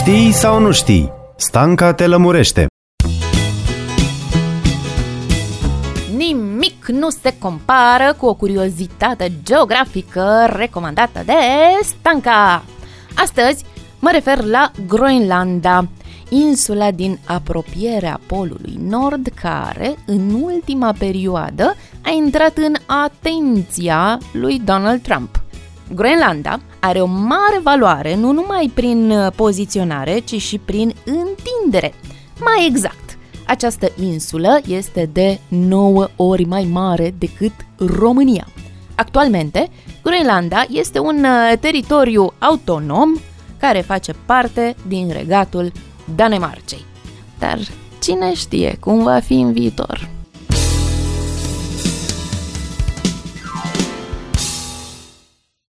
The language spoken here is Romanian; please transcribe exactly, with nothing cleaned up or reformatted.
Știi sau nu știi? Stanca te lămurește. Nimic nu se compară cu o curiozitate geografică recomandată de Stanca. Astăzi mă refer la Groenlanda, insula din apropierea polului nord care, în ultima perioadă, a intrat în atenția lui Donald Trump. Groenlanda are o mare valoare nu numai prin poziționare, ci și prin întindere. Mai exact, această insulă este de nouă ori mai mare decât România. Actualmente, Groenlanda este un teritoriu autonom care face parte din regatul Danemarcei. Dar cine știe cum va fi în viitor?